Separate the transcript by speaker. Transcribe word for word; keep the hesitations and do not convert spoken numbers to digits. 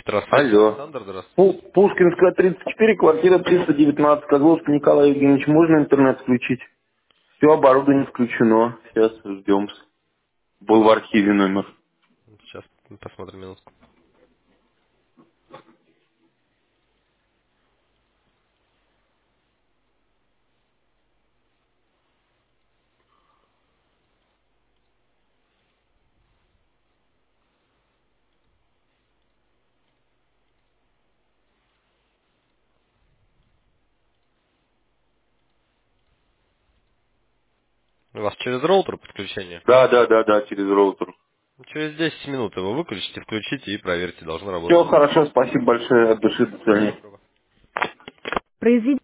Speaker 1: Петросвязь,
Speaker 2: Алло.
Speaker 1: Александр, здравствуйте.
Speaker 2: Пу- Пушкинская, тридцать четыре, квартира триста девятнадцать. Козловский Николай Евгеньевич, можно интернет включить? Все оборудование включено. Сейчас ждем. Был в архиве номер.
Speaker 1: Сейчас посмотрим минутку. У вас через роутер подключение?
Speaker 2: Да, да, да, да, через роутер.
Speaker 1: Через десять минут его выключите, включите и проверьте, должно
Speaker 2: Все
Speaker 1: работать.
Speaker 2: хорошо, спасибо большое от души, до свидания.
Speaker 1: Доброго.
Speaker 3: Произведите